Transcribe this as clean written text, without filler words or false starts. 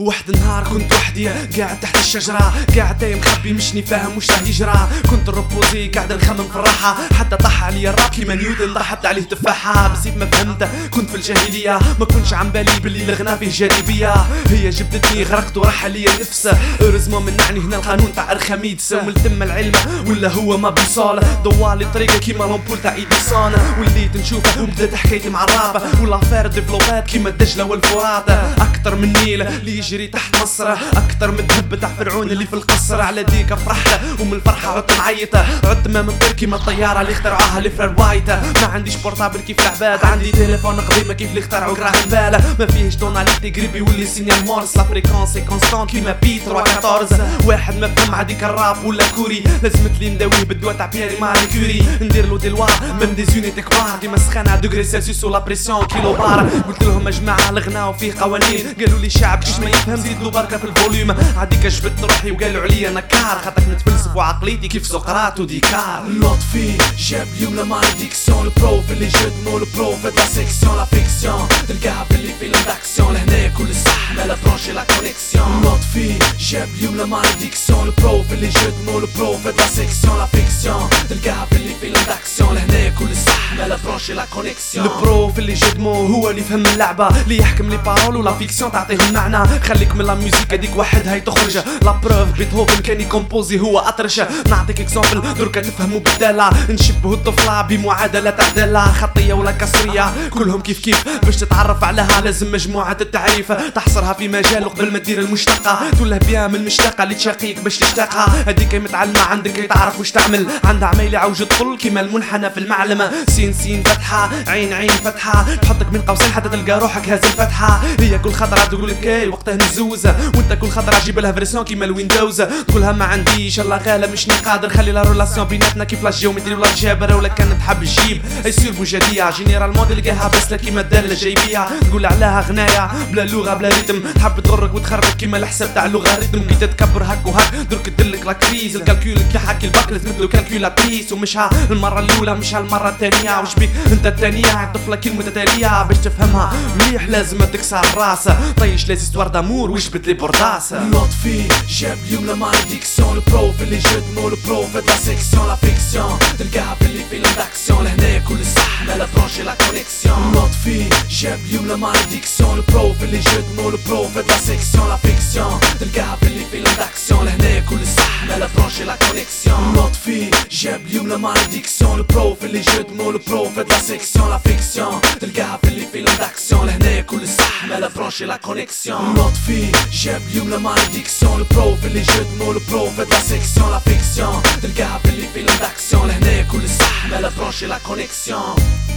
واحد النهار كنت وحدي قاعد تحت الشجرة، قاعد دايم مخبي مشني فاهم وش راه يجرى. كنت الروبوزي قاعد نخمم في الراحة، حتى طاح عليا الراب كيما نيوتن طاحت عليه تفاحة. بسيف ما فهمت كنت في الجاهلية، ما كنتش عم بالي باللي الغنى فيه جاذبية. هي جبدتني غرقت وراح عليا النفس، ارزمو منعني هنا القانون تاع ارخميدس. وملتم العلم ولا هو ما بيصال، دوالي طريقة كيما لومبول تاع ايديسون. وليت نشوفه وبدات حكايتي مع الراب، والافير ديفلوبات كيما الدجلة والفرات. اكتر من نيل اللي يجري تحت مصر، اكتر من دهب تاع فرعون اللي في القصر. على ديك فرحت ومن الفرحة عدت معيطة، عدت ما من طير كيما الطيارة اللي اخترعوها الفرار وايت. ما عنديش بورتابل كيف العباد، عندي تليفون قديمة كيف اللي اخترعوا قراها البال. ما فيهش توناليتي قريب يولي سينيال مورس، لا فريكونسي كونستانت كيما بي 314. واحد ما فهم عاديك الراب ولا كوري، لازمت لي نداويه بالدواء تاع بييري ماري كوري. ندير له ديلوا ميم دي زونيتي كبار، كيما سخانة دوغري سيلسيوس ولا بريسيون كيلو بار. قلت لهم يا جماعة الغنى وفيه قوانين، قالوا لي شعب كيش ما يفهم زيدلو بركة في الفوليوم. عاديك جبت روحي وقالوا عليا نكار، خاطرك نتفلسف وعقليتي كيف سقراط وديكار. لطفي جاب اليوم لما ديكسيون، البروف اللي جد مو البروف لا سيكسيون لا فيكسيون، تلقاها في اللي فيلم داكسيون. لهنا كل صح ما لا برونشي لا كونيكسيون. لطفي جاب اليوم لما ديكسيون، البروف اللي جد مو البروف لا سيكسيون لا فيكسيون، تلقاها في اللي فيلم داكسيون. لهنا كل صح ما لا برونشي لا كونيكسيون. البروف اللي جد مو هو اللي يفهم اللعبة، اللي يحكم لي بارول ولا فيكسيون تعطيه المعنى. خليك من لا ميوزيك هذيك وحدها تخرج، لا بروف بيتهوفن كان يكومبوزي هو اطرش. نعطيك اكزامبل دركا تفهموا بالدالة، نشبهوا الطفلة بمعادلة تعدلة خطية ولا كسرية كلهم كيف كيف. باش تتعرف عليها لازم مجموعة التعريف، تحصرها في مجال قبل ما تدير المشتقة. تولها بيها من المشتقة اللي تشاقيك باش تشتاقها. هذيك متعلمة عندك تعرف وش تعمل، عندها عمايل عوج الطل كيما المنحنى في المعلمة. سين سين فتحة عين عين فتحة، تحطك من قوسين حتى تلقى روحك هاز الفتحة. هي كل خطرة تقول لك ايه وقتها نزوز، وانت كل خطرة جيب لها فريسيون كيما الويندوز. تقولها ما عنديش الله غالة مش قادر، خلي لا رولاسيون بيناتنا كيف لا جيومتري ولا الجبر. ولا كانت تحب تجيب يصير بوجدية جينيرال مود تلقاها بس كيما الدالة جايبيها. تقول عليها غناية بلا لغة بلا ريتم، تحب تغرك وتخرج كيما الحساب تاع اللوغاريتم. كي تتكبر هك وهك درك تدلك لا كريز، الكالكول كي حكي الباك لازمتلو كالكولاتريس. ومش ها المرة الأولى مش هالمرة الثانية، وش بيك انت الثانية طفلة كلمة تتالية. باش تفهمها مليح لازم تكسر راسه، طيش لازم ستوار دامور وجبت لي بورداسه. لطفي جاب اليوم لما ديكسيون، البروف اللي جد مو البروف لا سيكسيون لا فيكسيون، تلقاها في اللي فيلم داكسيون. لهنا كل صح ما لا برونشي لا كونيكسيون. لطفي جاب اليوم لما ديكسيون، البروف اللي جد مو البروف لا سيكسيون لا فيكسيون، تلقاها في اللي فيلم داكسيون. لهنا كل صح ما لا برونشي لا كونيكسيون. لطفي جاب اليوم لما ديكسيون، البروف اللي جد مو البروف لا سيكسيون لا فيكسيون، تلقاها في اللي فيلم داكسيون. لهنا كل صح ما لا برونشي لا كونيكسيون. لطفي جاب اليوم لما ديكسيون، البروف اللي جد مو البروف لا سيكسيون لا فيكسيون، تلقاها في اللي فيلم داكسيون. لهنا كل صح ما لا برونشي لا كونيكسيون.